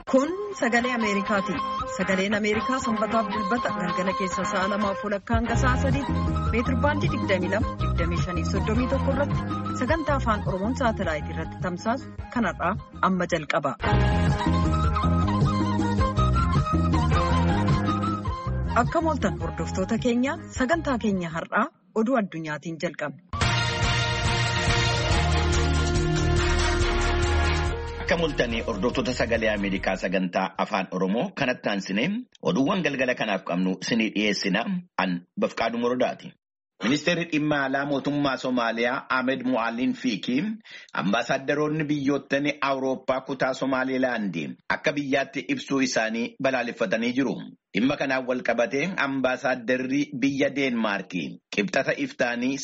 Kun sagalee Ameerikaati. Sagaleen Ameerikaa sanbataaf dilbata galgala keessa sa'a 2:00 hanga sa'a 3:00 meetirbaandii 22-25-31 irratti sagantaa afaan Oromoon saatalaayitii irratti tamsaasu kanarraa amma jalqaba. Akka mooltan hordoftoota keenya sagantaa keenya har'aa oduu addunyaatiin jalqabna. Akka mul'atanii hordoftoota sagalee Ameerikaa sagantaa afaan Oromoo kanatti aansinee oduuwwan galgala kanaaf qabnu isinii dhiyeessina an Bafqaaduu Morodaati. Ministeerri dhimma alaa mootummaa Somaaliyaa Ahmed Mo'aalin Fiiki ambaasaaddoroonni biyyoottan Awurooppaa kutaa Somaalilaandii akka biyyaatti ibsuu isaanii balaaleffatanii jiru. Dhimma kanaan wal qabatee ambaasaadarri biyya Deenmaarkii qibxata iftaanii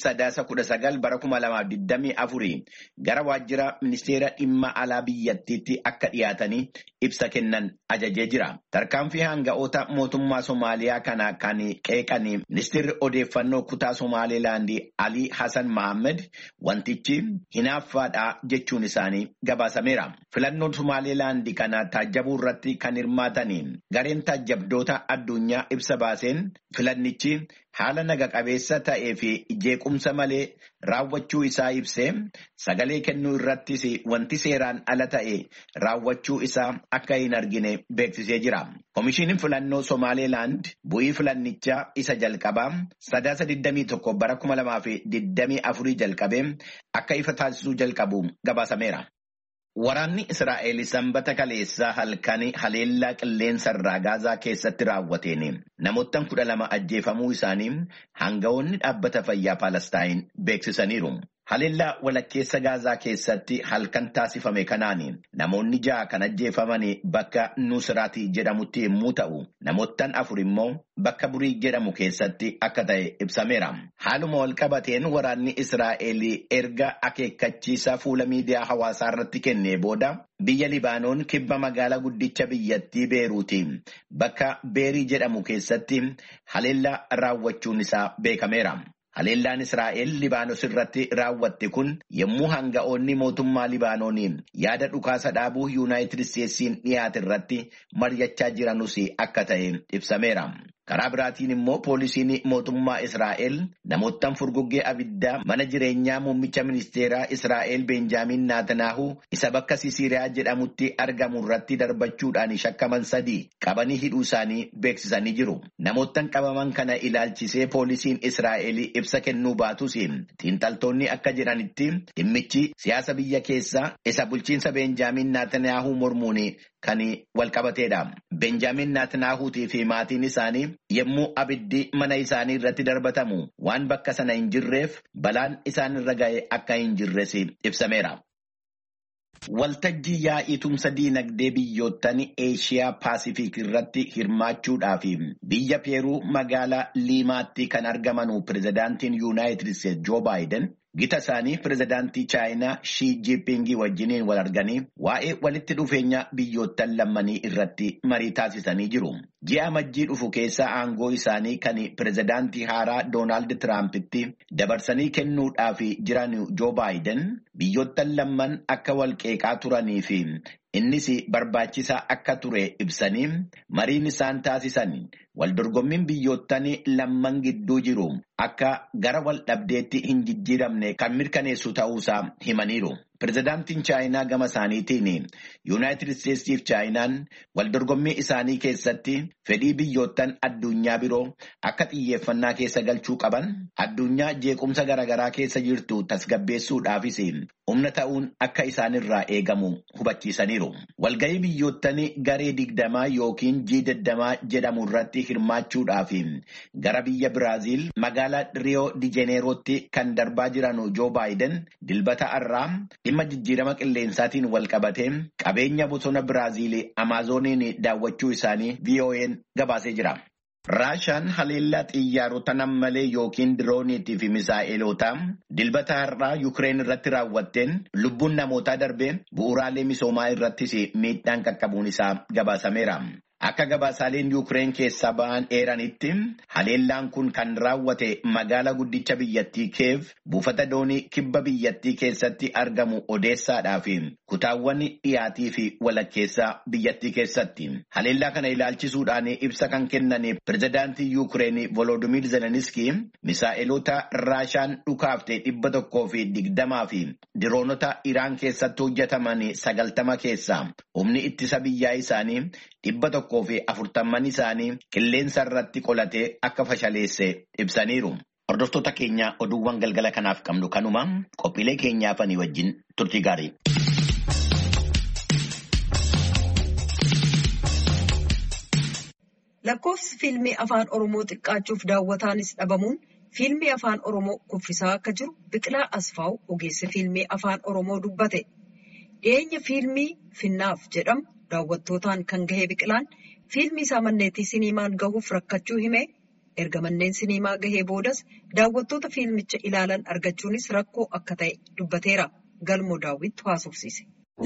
9/19/2024 gara waajjira ministeera dhimma alaa biyyattiitti akka dhiyaatanii ibsa kennan ajajee jira. Tarkaanfii hanga'oota mootummaa Somaaliyaa kana kan qeeqan ministeerri odeeffannoo kutaa Somaalilaandii Ali Hassan Mohammed wantichi hinaaffaadha jechuun isaanii gabaasameera. Filannoon Somaalilaandii kana taajjabuu irratti kan hirmaatanii gareen taajjabdoota addunyaa ibsa baaseen filannichi haala naga qabeessa ta'ee fi jeequmsa malee raawwachuu isaa ibsee sagalee kennuu irrattis wanti seeraan ala ta'e raawwachuu isaa akka hin argine beeksisee jira. Komishiiniin filannoo Somaalilaand bu'ii filannichaa isa jalqabaa 3/21/2024 jalqabee akka ifa taasisuu jalqabu gabaasameera. Waraanni Israa'el sanbata kaleessaa halkan haleellaa qilleensa irraa Gaazaa keessatti raawwateen namoottan 12 ajjeefamuu isaanii hanga'oonni dhaabbata fayyaa Palestaayin beeksisaniiru. Haleellaa walakkeessa Gaazaa keessatti halkan taasifame kanaan namoonni 6 kan ajjeefaman bakka Nusraati jedhamutti yommuu ta'u, namoottan 4 immoo bakka Burii jedhamu keessatti akka ta'e ibsameera. Haaluma wal qabateen waraanni Israa'el erga akeekkachiisa fuula miidiyaa hawaasaa irratti kennee booda biyya Libaanoon kibba magaalaa guddicha biyyattii Beeruuti bakka Beerii jedhamu keessatti haleellaa raawwachuun isaa beekameera. Haleellaan Israa'el Libaanos irratti raawwatte kun yommuu hanga'oonni mootummaa Libaanooniin yaada dhukaasa dhaabuu Yuunaayitid Isteetsiin dhiyaate irratti mari'achaa jiranus akka ta'e ibsameera. Karaa biraatiin immoo poolisiin mootummaa Israa'el namoottan furguggee abiddaa mana jireenyaa muummicha ministeeraa Israa'el Benjaamin Naatanaahuu isa bakka Sisiiriyaa jedhamutti argamu irratti darbachuudhaan shakkaman 3 qabanii hidhuu isaanii beeksisanii jiru. Namoottan qabaman kana ilaalchisee poolisiin Israa'el ibsa kennuu baatus xiinxaltoonni akka jedhanitti dhimmichi siyaasa biyya keessaa isa bulchiinsa Benjaamin Naatanaahuu mormuun kan wal qabateedha. Benjaamin Naatnaahuutii fi maatiin isaanii yommuu abiddi mana isaanii irratti darbatamu waan bakka sana hin jirreef balaan isaan irra ga'e akka hin jirres ibsameera. Waltajjii yaa'ii tumsa diinagdee biyyoottan Eeshiyaa Paasifiik irratti hirmaachuudhaaf biyya Peeruu magaalaa Liimaatti kan argaman pirezidaantiin Yuunaayitid Isteetsi Joo Baayiden gita isaanii pirezidaantii Chaayinaa Shii Jinpingii wajjiniin wal arganii waa'ee walitti dhufeenya biyyoottan lammanii irratti marii taasisanii jiru. Ji'a Majjii dhufu keessa aangoo isaanii kan pirezidaantii haaraa Doonaald Tiraampitti dabarsanii kennuudhaaf jiran Joo Baayiden biyyoottan lamman akka wal qeeqaa turanii fi innis barbaachisaa akka ture ibsanii mariin isaan taasisan waldorgommiin biyyoottan lamman gidduu jiru akka gara wal dhabdeetti hin jijjiiramne kan mirkaneessu ta'uusaa himaniiru. Pirezidaantiin Chaayinaa gama isaaniitiin Yuunaayitid Isteetsii fi Chaayinaan waldorgommii isaanii keessatti fedhii biyyoottan addunyaa biroo akka xiyyeeffannaa keessa galchuu qaban addunyaa jeequmsa garaagaraa keessa jirtu tasgabbeessuudhaafis humna ta'uun akka isaanirraa eegamu hubachiisaniiru. Walgahii biyyoottan garee 20 yookiin G20 jedhamu irratti hirmaachuudhaaf gara biyya Biraaziil magaalaa Riyoo di Jeneerootti kan darbaa jiran Joo Baayiden dilbata har'aa dhimma jijjiirama qilleensaatiin wal qabatee qabeenya bosona Biraaziil Amaazoniin daawwachuu isaanii VOA'n gabaasee jira. Raashaan haleellaa xiyyaarota nammalee yookiin dirooniitii fi misaa'eloota dilbata har'aa Yukireen irratti raawwatteen lubbuun namootaa darbee bu'uuraalee misoomaa irrattis miidhaan qaqqabuun isaa gabaasameera. Akka gabaasaaleen Yuukireen keessaa ba'an eeranitti haleellaan kun kan raawwate magaalaa guddicha biyyattii Kiev buufata doonii kibba biyyattii keessatti argamu Odeessaadhaa fi kutaawwan dhiyaatii fi walakkeessaa biyyattii keessatti. Haleellaa kana ilaalchisuudhaan ibsa kan kennan pirezidaantii Yuukireen Volodimiir Zeleniskii misaa'eloota Raashaan dhukaafte 120 fi diroonota Iraan keessatti hojjetaman 90 keessaa humni ittisa biyyaa isaanii 140 isaanii qilleensa irratti qolatee akka fashaleesse ibsaniiru. Hordoftoota keenya oduuwwan galgala kanaaf qabnu kanuma qophiilee keenyaafanii wajjin turtii gaarii. Lakkoofsi fiilmii afaan Oromoo xiqqaachuuf daawwataanis dhabamuun fiilmii afaan Oromoo kuffisaa akka jiru Biqilaa Asfaaw ogeessi fiilmii afaan Oromoo dubbate. Dhiyeenya fiilmii Finnaaf jedhamu daawwattootaan kan gahe Biqilaan fiilmii isaa manneetii siniimaan gahuuf rakkachuu hime. Erga manneen siniimaa gahee boodas daawwattoota fiilmicha ilaalan argachuunis rakkoo akka ta'e dubbateera. Galmoo Daawwittu haasofsiise.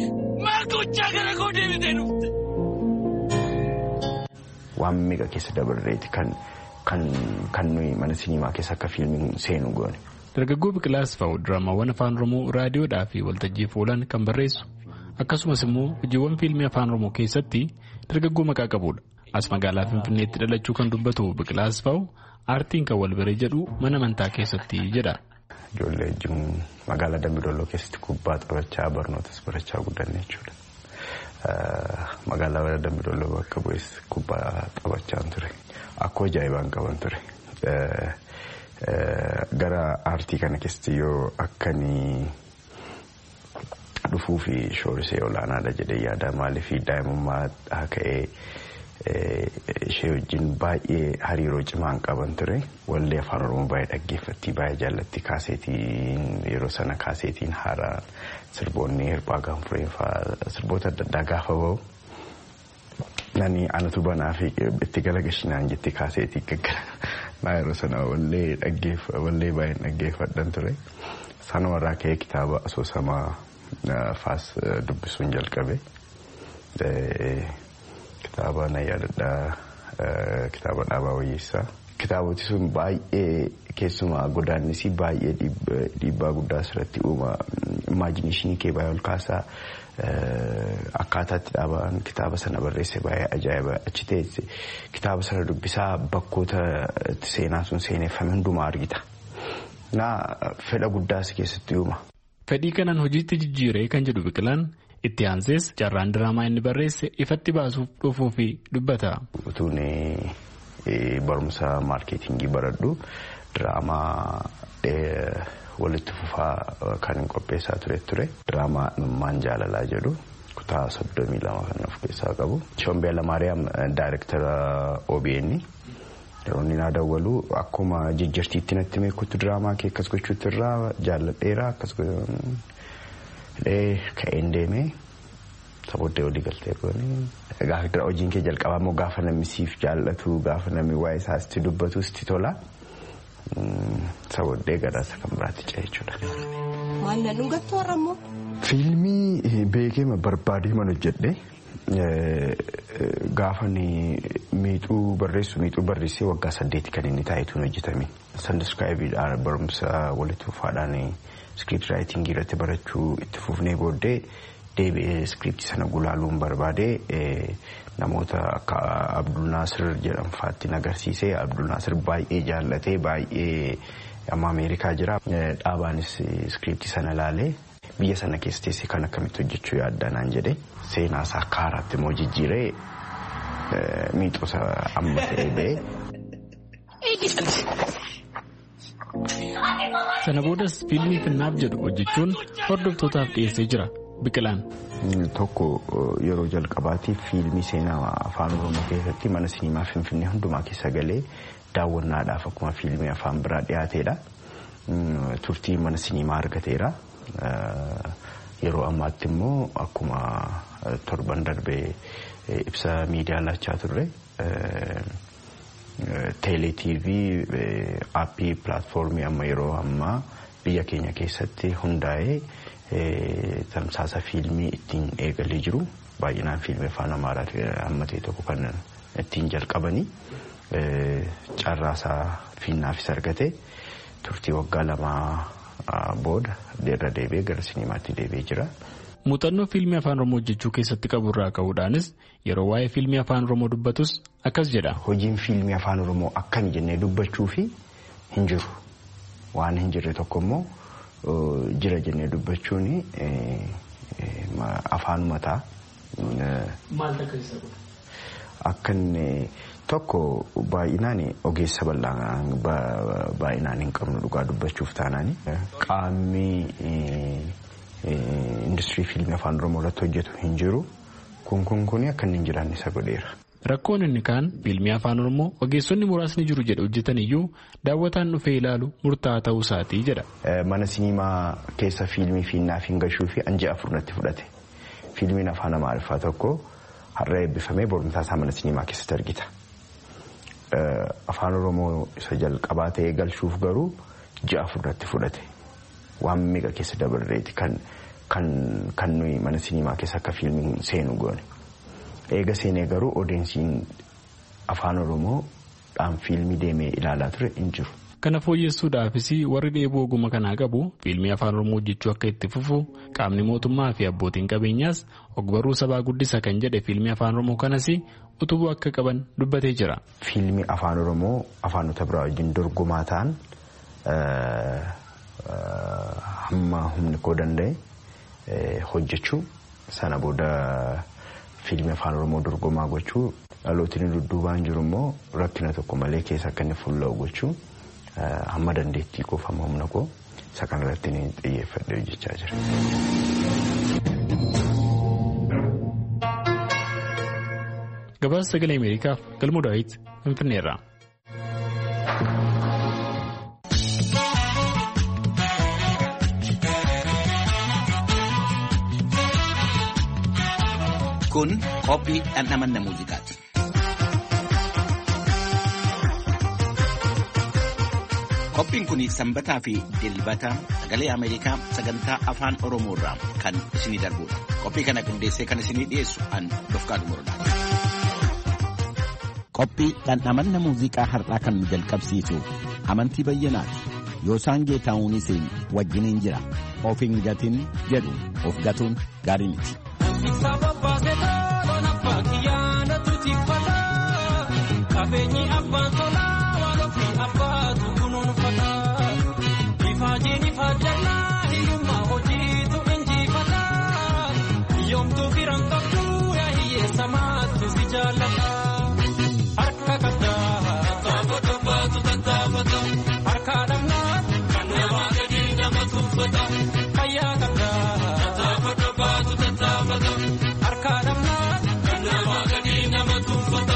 Waan meeqa keessa dabarreeti kan nuyi mana siniimaa keessa akka fiilmiin seenu goone. Dargaggoo Biqilaa Asfaaw diraamaawwan afaan Oromoo raadiyoodhaa fi waltajjiif oolan kan barreessu akkasumas immoo hojiiwwan fiilmii afaan Oromoo keessatti dargaggoo maqaa qabudha. As magaalaa Finfinneetti dhalachuu kan dubbatu Biqilaa Asfaaw aartiin kan wal bare jedhu mana amantaa keessatti jedha. Ijoollee wajjin magaalaa Dambidolloo keessatti kubbaa taphachaa barnootas barachaa guddanne jechuudha. Magaalaa Dambidolloo bakka bu'es kubbaa taphachaa ture. Akkoo ajaa'ibaan qaban ture. Gara aartii kana keessatti yoo akkanii dhufuu fi shoorisee olaanaadha jedhee yaada maaliif daa'imummaa ka'ee ishee wajjin baay'ee hariiroo cimaan qaban ture. Wallee afaan Oromoo baay'ee dhaggeeffatti baay'ee jaallatti kaaseetiin yeroo sana kaaseetiin haaraan sirboonni hirphaa gaanfureen fa'aa sirboota adda addaa gaafa bahu nani anatu banaa fi itti galagashinaan jetti kaaseetii gaggara. Naa yeroo sana wallee baay'een dhaggeeffadhan ture. Sanumarraa ka'ee kitaaba asoosamaa faas dubbisuun jalqabe. Kitaaba na yaadadhaa kitaaba Dhaabaa Wayyeessaa. Kitaaboti sun baay'ee keessumaa godaannisii baay'ee dhiibbaa guddaa asirratti uuma. Imaajiniishinii kee baay'ee ol kaasaa akkaataatti dhaabaan kitaaba sana barreesse baay'ee ajaa'iba. Achi teesse kitaaba sana dubbisaa bakkoota seenaa sun seeneffame hundumaa argita. Naa fedha guddaas keessatti uuma. Fedhii kanaan hojiitti jijjiiree kan jedhu Biqilaan itti aansees carraan diraamaa inni barreesse ifatti baasuuf dhufuu fi dubbata. Utuun barumsa maarkeetingii baradhu diraamaa walitti fufaa kan qopheessaa ture. Diraamaa Imimmaan Jaalalaa jedhu kutaa 32 kan of keessaa qabu. Shombee Alamaariyaam daayirektara OBN yeroo inni naa dawwalu akkuma jijjiirtiitti natti meekutti diraamaa kee akkas gochuutti irraa jaalladheera akkas ka'een deemee sabooddee olii galtee goone. Gaafa hojiin kee jalqabaa immoo gaafa namni siif jaallatu gaafa namni waa'ee isaatti dubbatu sitti tola. Sabooddee gadaasa kan biraatti ce'e jechuudha. Maal na dhungattu warra immoo? Fiilmii beekee barbaadee man hojjedhe. Gaafa miixuu barreessee waggaa 8 kan inni taa'etuun hojjetame. Sandaskaayibiidhaan barumsa walitti fufaadhaan script writing irratti barachuu itti fufnee booddee deebi'ee script sana gulaaluun barbaade namoota akka Abdul Nasir jedhamfaatti nagarsiisee Abdul Nasir baay'ee jaallatee baay'ee amma Ameerikaa jira. Dhaabaanis script sana ilaalee biyya sana keessa teessee kan akkamitti hojjechuu yaaddanaan jedhe seenaa isaa akka haaraatti immoo jijjiiree miixosa amma ta'ee ba'e. Sana boodas fiilmii Finnaaf jedhu hojjechuun hordoftootaaf dhiyeessee jira Biqilaan. Tokko yeroo jalqabaatiif fiilmii seenaa afaan Oromoo keessatti mana siniimaa Finfinnee hundumaa keessa galee daawwannaadhaaf akkuma fiilmii afaan biraa dhiyaateedha. Turtii mana siniimaa argateera. Yeroo ammaatti immoo akkuma torban darbee ibsa miidiyaa laachaa turre Teelee TV aappii pilaatfoormii amma yeroo ammaa biyya keenya keessatti hundaa'ee tamsaasa fiilmii ittiin eegalee jiru baay'inaan fiilmii afaan Amaaraatti hammatee tokko kan ittiin jalqabanii carraasaa fiinnaafis argate turtii waggaa 2 booda irra deebi'ee gara sinimaatti deebi'ee jira. Muuxannoo fiilmii afaan Oromoo hojjechuu keessatti qabu irraa ka'uudhaanis yeroo waa'ee fiilmii afaan Oromoo dubbatus akkas jedha. Hojiin fiilmii afaan Oromoo akkami jennee dubbachuu fi hin jiru. Waan hin jirre tokko immoo jira jennee dubbachuun afaanuma ta'a. Maal takka isa godha? Akkan tokko baay'inaan ogeessa baay'inaan hin qabnu dhugaa dubbachuuf taanaan qaamni industirii fiilmii afaan Oromoo irratti hojjetu hin jiru. Kun akka inni hin jiraanne isa godheera. Rakkoon inni kaan fiilmii afaan Oromoo ogeessonni muraasni jiru jedhe hojjetan iyyuu daawwataan dhufee ilaalu murtaa'aa ta'uu isaatii jedha. Mana sinimaa keessa fiilmii fiinnaaf hin gashuu fi ji'a 4 natti fudhate. Fiilmiin afaan Amaariffaa tokko har'a eebbifamee boorumtaa isaa mana sinimaa keessatti argita. Afaan Oromoo isa jalqabaa ta'ee galchuuf garuu ji'a 4 natti fudhate. Waan meeqa keessa dabarreeti kan nuyi mana sinimaa keessa akka fiilmiin seenu goone. Eega seenee garuu odeessiin afaan Oromoodhaan fiilmii deemee ilaalaa ture hin jiru. Kana fooyyessuudhaafis warri dheebuu ogummaa kanaa qabu fiilmii afaan Oromoo hojjechuu akka itti fufu qaamni mootummaa fi abbootiin qabeenyaas ogbarruu sabaa guddisa kan jedhe fiilmii afaan Oromoo kanas utubuu akka qaban dubbatee jira. Fiilmii afaan Oromoo afaanota biraa wajjin dorgomaa ta'an hamma humni koo danda'e hojjechuu sana booda fiilmii afaan Oromoo dorgomaa gochuu dhalootiin dudduubaan jiru immoo rakkina tokko malee keessa akka inni fuulla'u gochuu hamma dandeettii koo fi hamma humna koo isa kanarratti ni xiyyeeffadhee hojjechaa jira. Gabaasa Sagalee Ameerikaaf Galmoo Daawit Finfinneerraa. Kun qophii dhandhamanna muuziqaati. Qophiin kun sanbataa fi dilbata Sagalee Ameerikaa sagantaa afaan Oromoo irraa kan isinii darbudha. Qophii kana qindeessee kan isinii dhiyeessu an Dofqaadu Morodaati. Qophii dhandhamanna muuziqaa har'aa kan jalqabsiisu Amantii Bayyanaati. Yoosaan Geetaa'uunis wajjiniin jira. Of hin gatin jedhu of gatuun gaarii miti. Kabeenyi abbaan tolaa waan ofii abbaatu kunuunfata. Ifaajeen ifaajjannaa hiyyummaa hojiitu injifata. Yoomtuu firan qabduu yaa hiyyeessa maattu si jaallata. Harka qabdaa taphata baatu tattaafata. Harka dhabnaa kan namaa gadi nama tuuffata. Fayyaa qabdaa taphata baatu tattaafata. Harka dhabnaa kan namaa gadi nama tuuffata.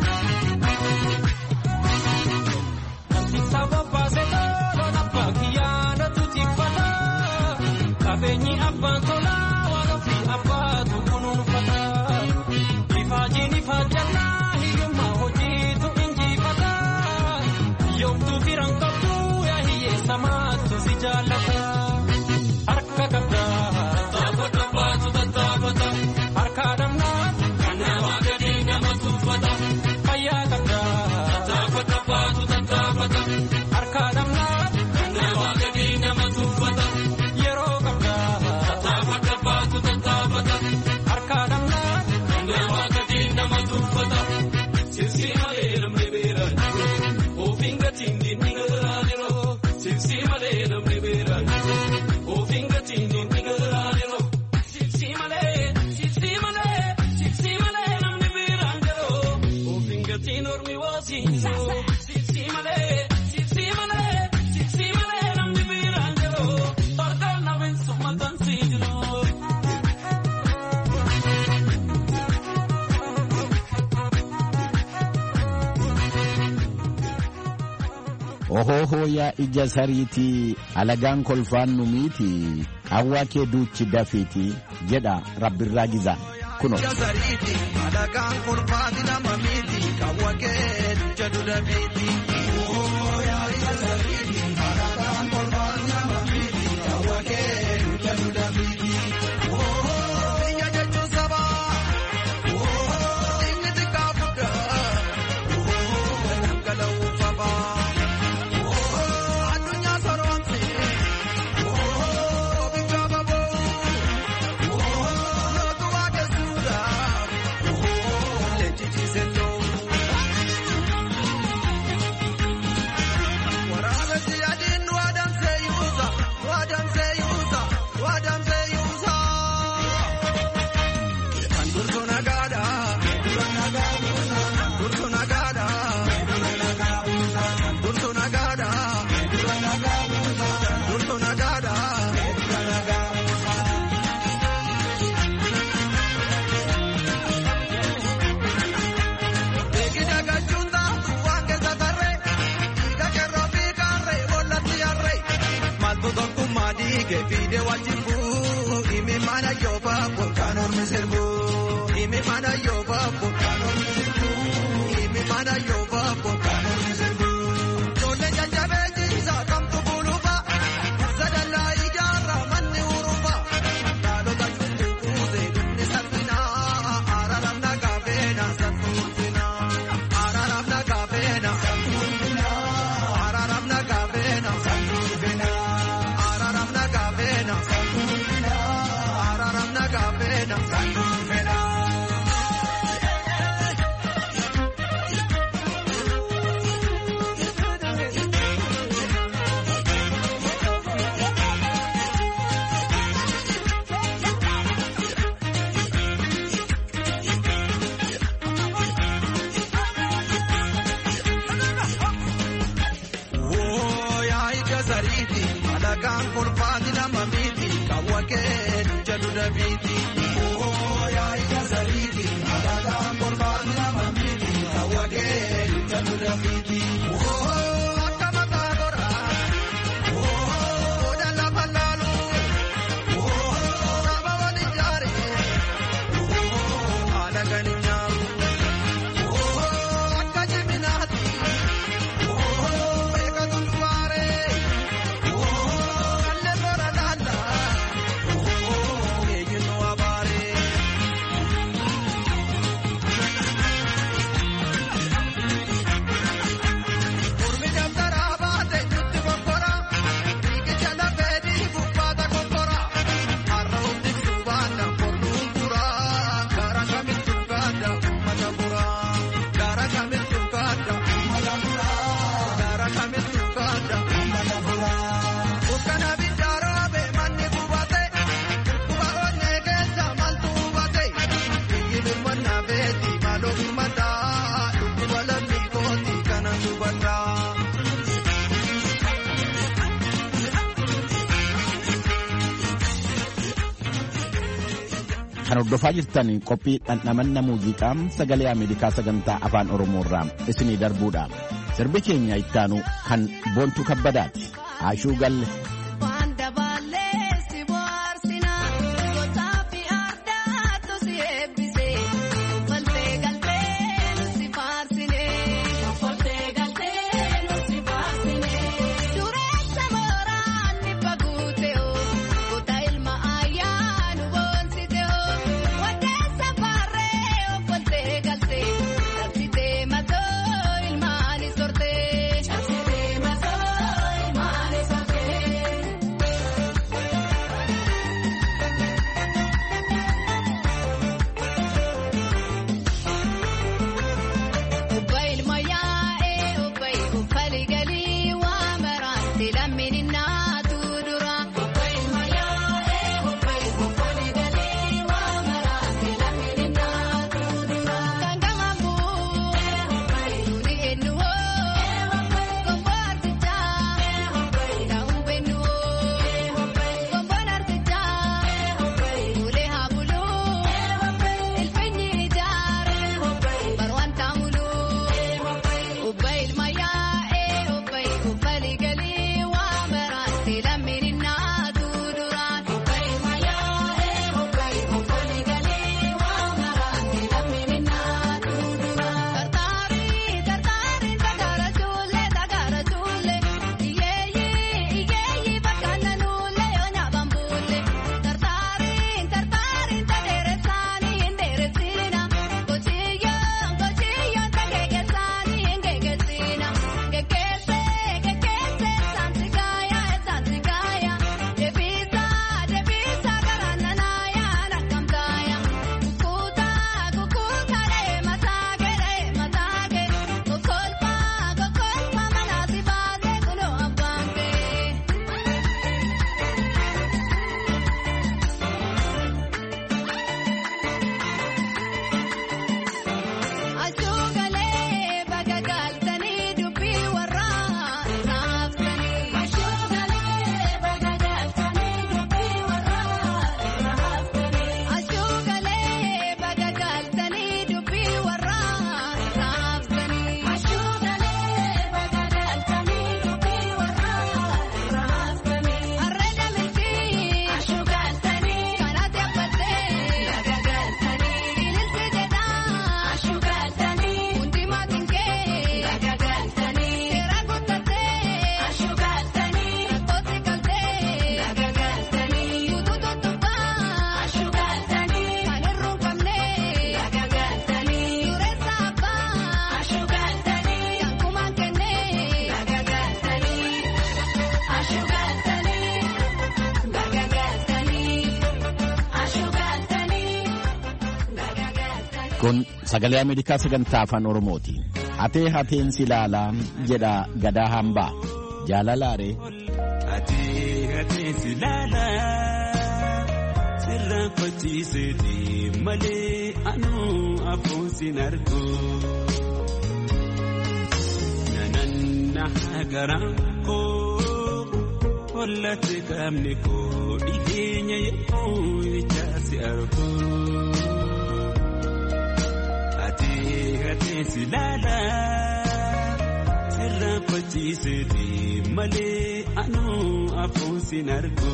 Sababa se todo la paquilla Qabeenyi abbaan tolaa waan ofii abbaatu kunuunfata. Ifaajii ifaajjannaa hiyyummaa hojiitu injifata. Yoomtuu firan qabdu yaa hiyyeessa maattu si jaallata. Harka qabdaa taphata baatu tattaafata. Harka adamnaa kan namaa gadi nama tuuffata. Fayyaa qabdaa taphata baatu tattaafata. Harka adamnaa kan namaa gadi nama tuuffata. Yeroo qabdaa taphata baatu tattaafata. Harka adamnaa kan namaa gadi nama tuuffata. Sibsi malee namni beeran ofiin gatiin dinni gargaaroo. Sibsi malee namni beeran ofiin gatiin dinni gargaaroo. Sibsi malee namni beeran garoo ofiin gatiin ormi waasiinoo. Sibsi malee namni beeran garoo tarkaan namiin summatan siijinoo. Ohoo yaa ija sariitii alagaan kolfaan nu miti qawwaa kee duuchi dafiitii jedha rabbirraa gizaan kuno. Ija sariitii alagaan kolfaan nama miti qawwaa kee duucha dafiitii. Yaa ija sariitii alagaan kolfaan nama miti qawwaa kee duucha dafiitii. Ija jechuun sabaa inni xiqqaa guddaa galgala'uu fabaa. Fide wajibu imi mana yoba bokano miserbu imi mana yoba bokano miserbu imi mana yoba bokano miserbu jole jajabe jinsa kamtu buluba zadala ijara manni uruba dalo tajundu kuze dunni sarfina araramna gabena satufina araramna gabena satufina araramna gabena satufina. Alagaan kolfaati nama miti qawwaa kee duucha dafiitii. Yaa ija sariitii alagaan kolfaati nama miti qawwaa kee duucha dafiitii. Akka mataa goraa odaa lafa laaluu saba wal ijaaree haala gani nyaaru akka jiminaati beekatu dubaaree. Kan hordofaa jirtan qophii dhandhamanna muuziqaa sagalee Ameerikaa sagantaa afaan Oromoo irraa isinii darbuudha. Sirbi keenya ittaanu kan Boontuu Kabbadaati. Ashuu galle. Waan dabaalee si bohaara. Kun sagalee Ameerikaa sagantaa afaan Oromooti. Hatee hateen si ilaalaa jedha Gadaa Hambaa. Jaalalaare. Hatee hateen si ilaalaa sirraan kochiiseeti malee anuu afuun sin argu. Nananna garaan koo hollate qaamni koo dhiheenya yoo ijaasi argu. Hatee si ilaalaa sirraan kochiiseeti malee anuu afuun sin argu.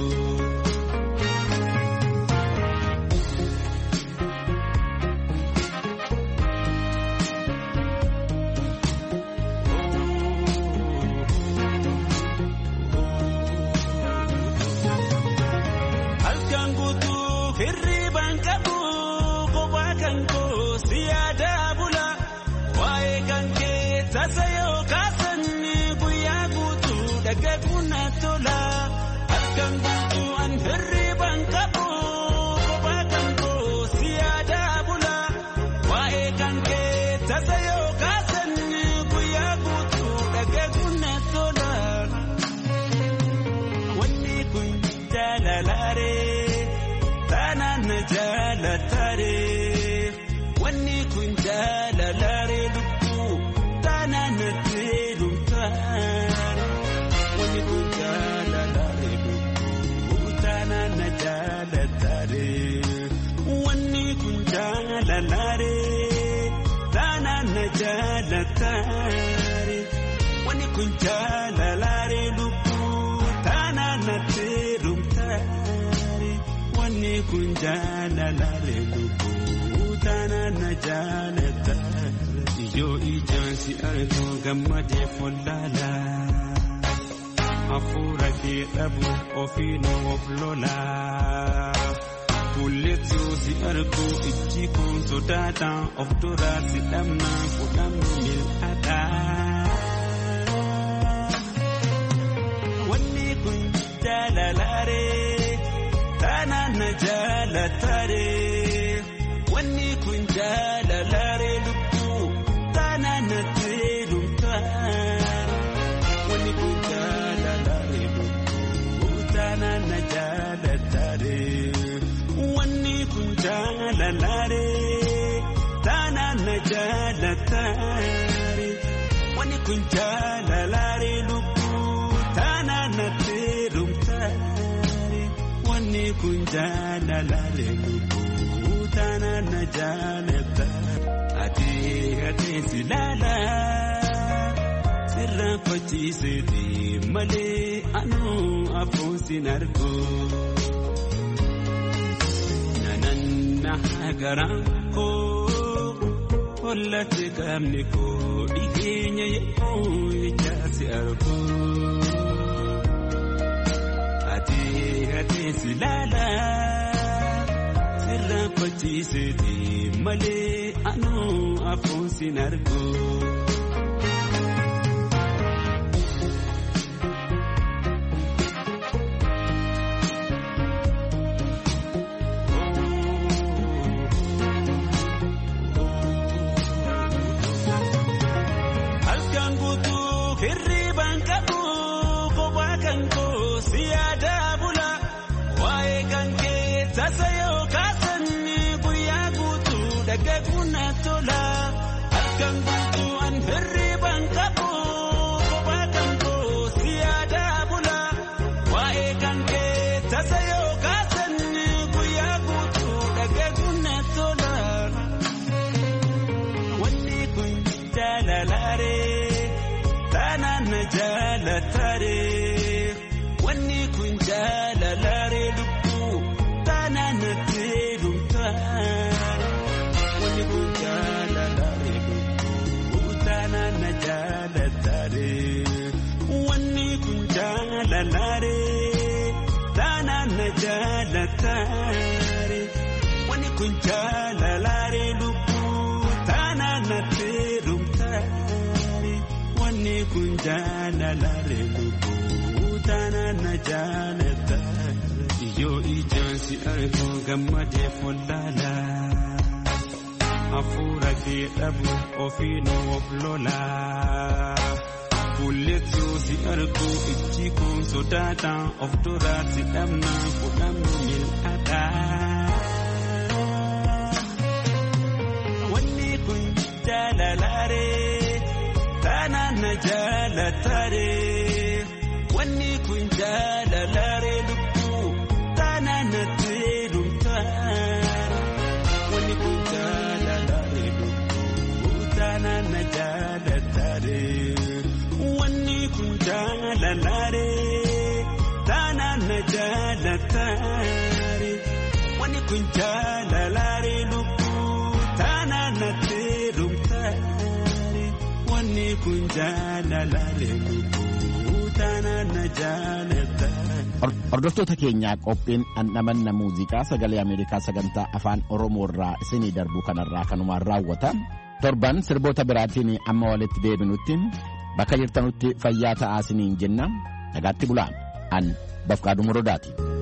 Halkan guutuu hirribaan qabu kophaa kan koo si yaadaa bula. Waa'ee kan kee tasa yoo kaasan guyyaa guutuu dhagaguun na tola. Halkan guutuu an hirribaan qabu kophaa kan koo si yaadaa bula. Waa'ee kan kee tasa yoo kaasan guyyaa guutuu dhagaguun na tola. Wanni kun jaalalaare taanaan na jaalataare. Wanni kun jaalalaare lubbuu taanaan na teelumtaare. Wanni kun jaalalaare lubbuu taanaan na jaalataare. Wanni kun jaalalaare taanaan na jaalataare. Wanni kun jaalalaare lubbuu taanaan na teelumtaare. Wanni kun jaalalaare lubbuu taanaan na jaalataare. Yoo ijaan si argu gammadee follaalaa. Hafuura kee dhabu ofiin of lolaa. Bulleetuu si argu ijji kun sodaataan of duraa si dhabnaan fudhannu mil'aadhaa. Wanni kun jaalalaare taanaan na jaalataare. Wanni kun jaalalaare lubbuu taanaan na teelumtaare. Wanni kun jaalalaare lubbuu taanaan na jaalataare. Wanni kun jaalalaare taanaan na jaalataare. Wanni kun jaalalaare lubbuu taanaan na teelumtaare. Wanni kun jaalalaare lubbuu taanaan na jaalataare. Hatee si ilaalaa sirraan kochiiseeti malee anuu afuun sin argu. Nananna garaan koo hollate qaamni koo dhiheenya yoo ijaasi argu. Hatee si ilaalaa sirraan kochiiseeti malee anuu afuun sin argu. Halkan guutuu hirribaan qabu kophaa kan koo si yaadaa bula. Waa'ee kan kee tasa yoo kaasan guyyaa guutuu dhagaguun na tola. Halkan guutuu an hirribaan qabu kophaa kan koo si yaadaa bula. Waa'ee kan kee tasa yoo kaasan guyyaa guutuu dhagaguun na tola. Wanni kun jaalalaare taanaan na jaalataare. Wanni kun jaalalaare lubbuu taanaan na teelumtaare. Wanni kun jaalalaare lubbuu taanaan na jaalataare. Wanni kun jaalalaare taanaan na jaalataare. Wanni kun jaalalaare lubbuu taanaan na teelumtaare. Wanni kun jaalalaare lubbuu taanaan na jaalataare. Yoo ijaan si argu gammadee follaalaa. hafuura kee dhabu ofiinuu of lolaa. Kulleetuu si argu ijji kun sodaata of duraa si dhabna fudhannu mil'aadha. Wanni kun jaalalaaree taanaan na jaalataaree. Wanni kun jaalalaaree lubbuu taanaan na teelumtaara. Wanni kun jaalalaaree lubbuu taanaan na jaalataaree. Wanni kun jaalalaaree taanaan na jaalataaree. Wanni kun jaalalaaree lubbuu taanaan na teelumtaare. Wanni kun jaalalaaree lubbuu taanaan na jaalataaree. Hordoftoota keenyaa qophiin dhandhamanna muuziqaa sagalee Ameerikaa sagantaa afaan Oromoo irraa isinii darbu kanarraa kanumaan raawwata. Torban sirboota biraatiin amma walitti deebinutti bakka jirtanutti fayyaa ta'aa isiniin jenna. Nagaatti bulaa. An Bafqaaduu Morodaati.